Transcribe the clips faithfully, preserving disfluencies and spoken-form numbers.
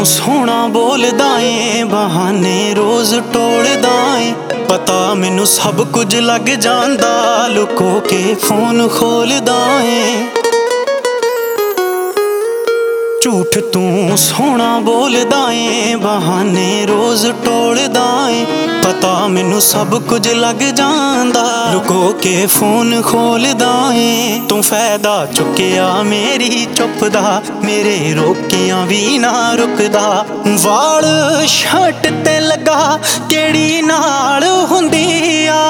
तू सोहना बोलदा ए, बहाने रोज टोलदा ए। पता मैनू सब कुछ लग जांदा, लुको के फोन खोलदा ए। झूठ तू सोहना बोलदा ए, बहाने रोज टोलदा ए। पता मैनू सब कुछ लग जांदा, लुको के फोन खोलदा ए। तू फायदा चुकिया मेरी चुप दा, मेरे रोकिया भी ना रुकदा। वाल शर्ट ते लगा केड़ी नाल हुंदी आ,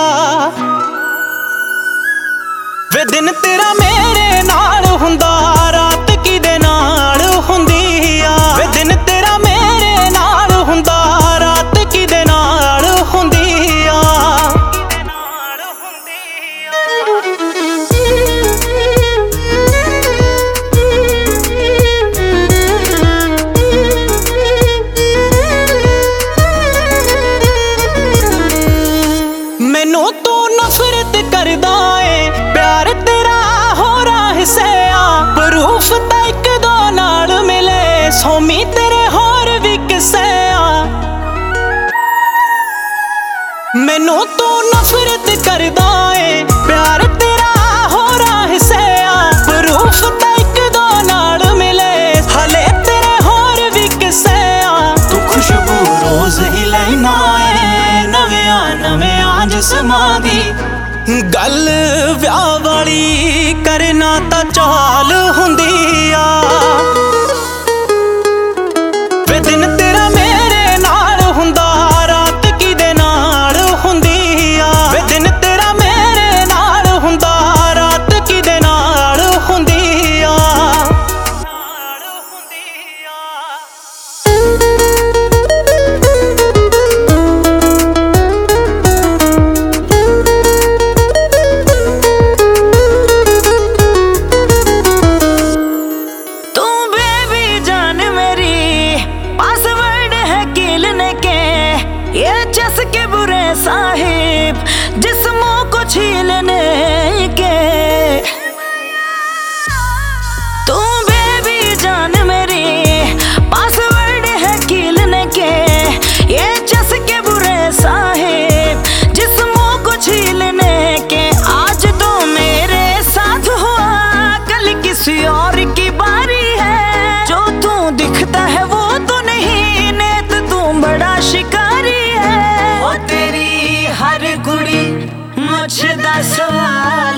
वे दिन तेरा मेरे नाल हुंदा, रात किदे नाल हुंदी आ। वे दिन तेरा मेरे नाल हुंदा, रात किदे नाल हुंदी आ। मैनू तू नफरत करदा ए, प्यार तेरा होरा हिस्से आ। प्रूफ तां इक दो नाल मिले, सोमी तेरे होर भी किस्से आ। मैनू तू नफरत करदा ए, प्यार तेरा होरा हिस्से आ। प्रूफ तां इक दो नाल मिले, हले तेरे होर भी किस्से आ। तू खुशबू रोज ही लैना ए, नवियां नवियां जिस्मां दी। गल व्याह वाली करना तां चाल हुंदी आ। वे दिन तेरा मेरे नाल हुंदा, रात किदे नाल हुंदी आ। वे दिन तेरा मेरे नाल हुंदा, रात किदे नाल हुंदी आ। के बुरे साहिब जिस्मों को छीलने के, तू बेबी जान मेरी पासवर्ड है कीलने के। ये चस्के बुरे साहिब जिस्मों को छीलने के। आज तो मेरे साथ हुआ, कल किसी और की बारी है। जो तू दिखता है वो तो नहीं, नेत तू बड़ा शिकारी है। ओ तेरी हर कुड़ी मुझ दा सवाल